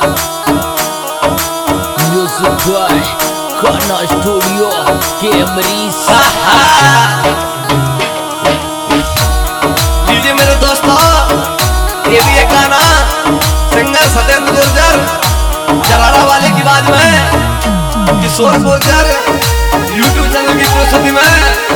Music by Khana studio कैमरी। लीजिए मेरे दोस्तों, ये भी एक गाना सिंगर सत्येंद्र गुर्जर जलारा वाले की आवाज में किशोर गुर्जर यूट्यूब चैनल की प्रस्तुति में।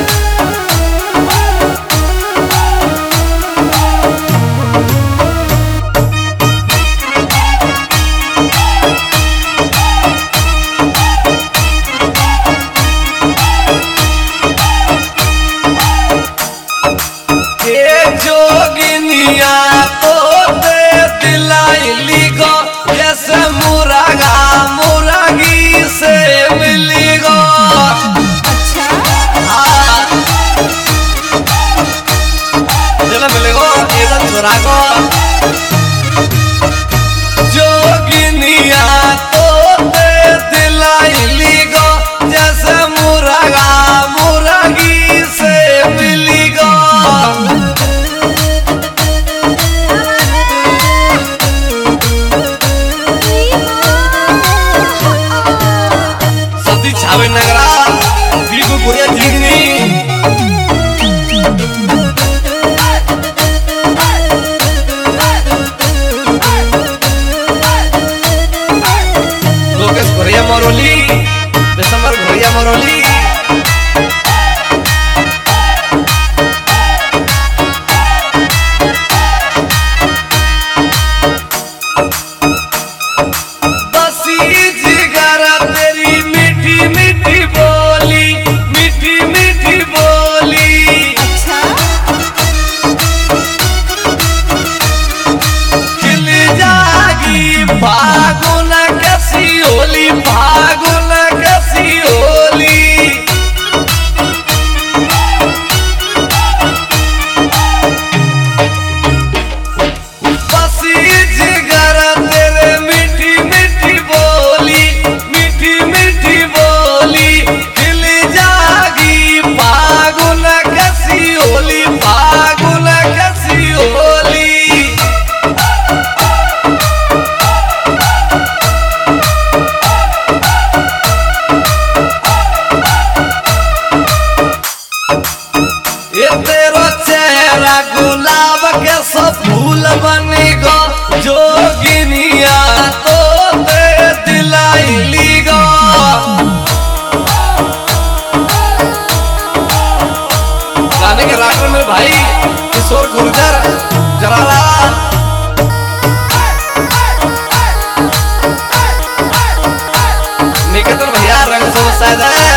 जोगिनिया तो दे दिलाइली गो, जैसे मुरागा मुरागी से मिली गो। अच्छा हाँ चलो मिले गो एकदम छोरा को। जोगिनिया तो दे दिलाइली गो, जैसे मुरागा मुरागी से मिली गो। छावे नगरा बिल्कुल बुढ़िया जिगनी। लोकेश घोरिया मरोली, बेसमर घोरिया मरोली। फागुन कैसी होली, फागुन कैसी होली। बसी जिगर तेरे मीठी मीठी बोली, मीठी मीठी बोली। खिल जागी फागुन कैसी होली, फागुन कैसी होली। ये तेरो चेहरा गुलाब के सब फूल बनी गो, जोगिनिया तो दे दिलाइली गो। गाने के राइटर में भाई किशोर गुर्जर जलारा। निकेतन भैया रंग से शायद है।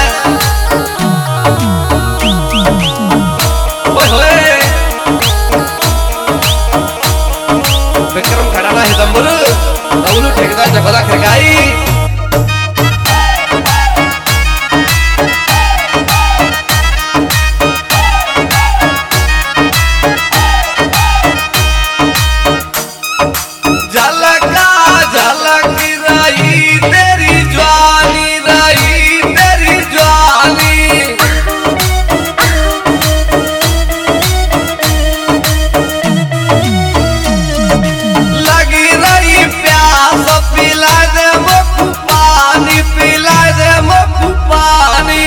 विक्रम खड़ाना हितंबुर तौलू ठेकेदार जगदा खरगाई। झलका झलक रही तेरी जवानी, रही तेरी जवानी। लगी रही प्यास, पिला दे मुख पानी, पिला दे मुख पानी।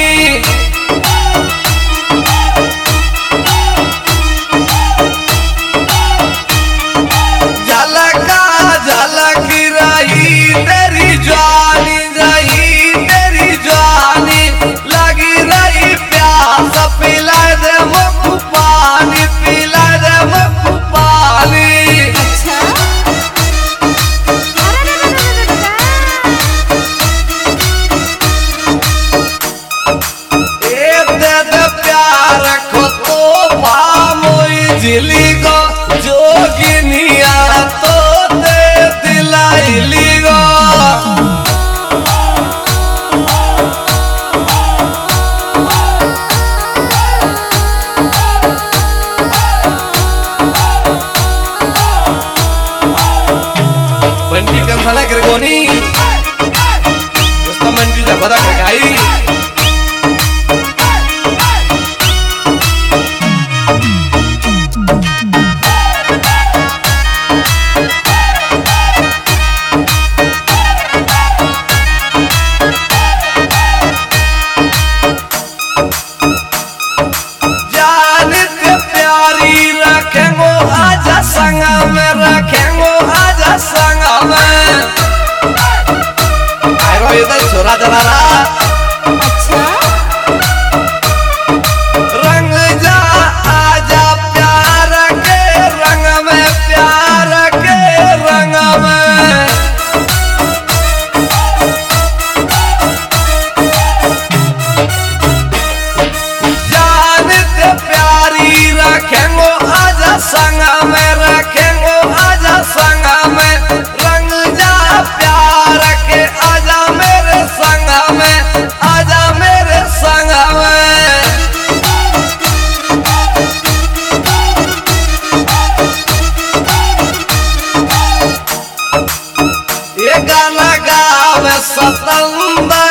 झलका झलक रही तेरी जवानी, रही तेरी जवानी। लगी रही प्यास, पिला दे मुख पानी, पिला दे मुख पानी। प्यार को तो भामोई झिली गो, जोगिनिया तो दे दिलाइली गो। बंटी कंसाला गिरगोनी दोस्ता मंटी जबदा खरगाई। मेला जलारा। अच्छा रंग जा आजा प्यार के रंग में, प्यार के रंग में। जान ते प्यारी रखेंगो आजा संग में, रखेंगो आजा संग में। रंग जा प्यार के आजा मेरे संग में, आजा मेरे संग में। ये गाना गावे सतंदर